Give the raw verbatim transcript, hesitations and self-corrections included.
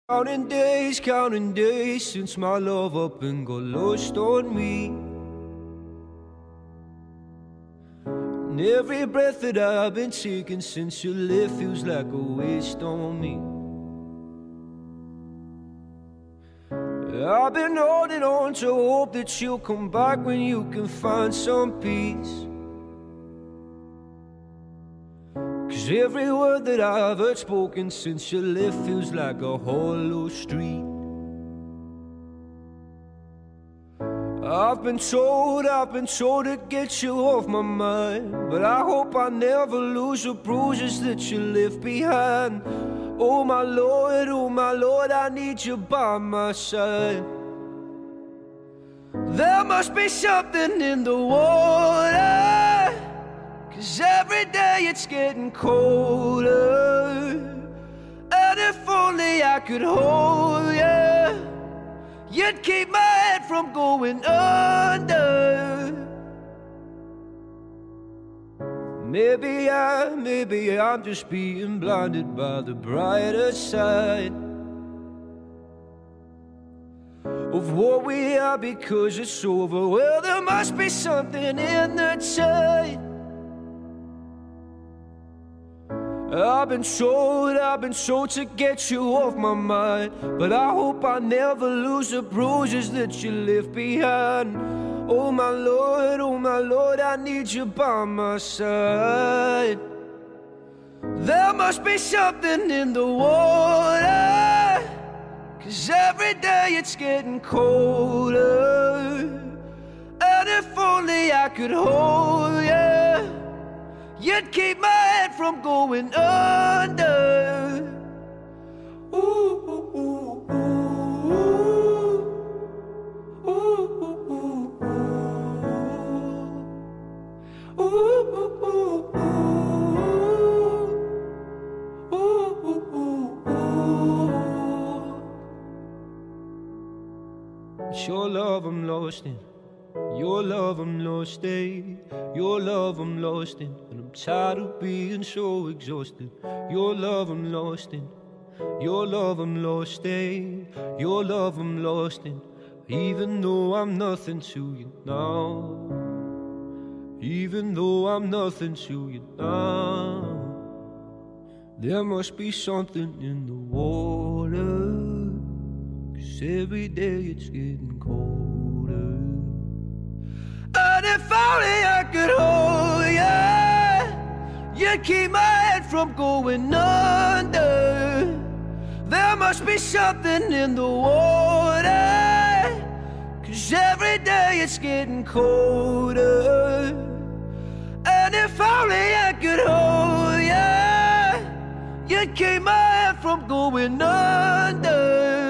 Counting days, counting days since my love up and got lost on me. And every breath that I've been taking since you left feels like a waste on me. I've been holding on to hope that you'll come back when you can find some peace. Cause every word that I've heard spoken since you left feels like a hollow street. I've been told, I've been told to get you off my mind, but I hope I never lose the bruises that you left behind. Oh my Lord, oh my Lord, I need you by my side. There must be something in the water, cause every day it's getting colder. And if only I could hold you, you'd keep my head from going under. Maybe I, maybe I'm just being blinded by the brighter side of what we are because it's over. Well, there must be something in the tide. I've been told, I've been told to get you off my mind, but I hope I never lose the bruises that you left behind. Oh my Lord, oh my Lord, I need you by my side. There must be something in the water, cause every day it's getting colder. And if only I could hold you, you'd keep my head from going under. Ooh, ooh, ooh, ooh, ooh, ooh, ooh, ooh, ooh, ooh, ooh. It's your love I'm lost in. Your love I'm lost in, your love I'm lost in, and I'm tired of being so exhausted. Your love I'm lost in, your love I'm lost in, your love I'm lost in. Even though I'm nothing to you now, even though I'm nothing to you now, there must be something in the water, cause every day it's getting colder. And if only I could hold you, you'd keep my head from going under. There must be something in the water, cause every day it's getting colder. And if only I could hold you, you'd keep my head from going under.